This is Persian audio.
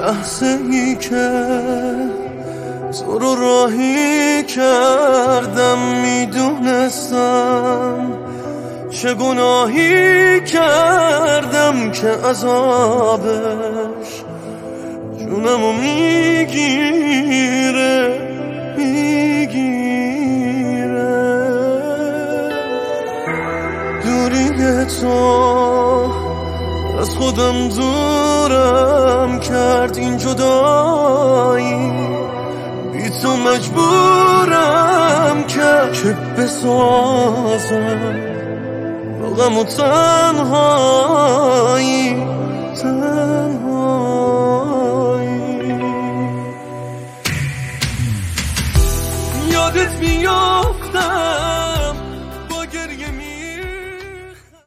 لحظه ای که تو رو راهی کردم میدونستم چه گناهی کردم که عذابش جونمو میگیره دوری تو از خودم دورم کرد این جدایی بی تو مجبورم که بسازم با غم و تنهایی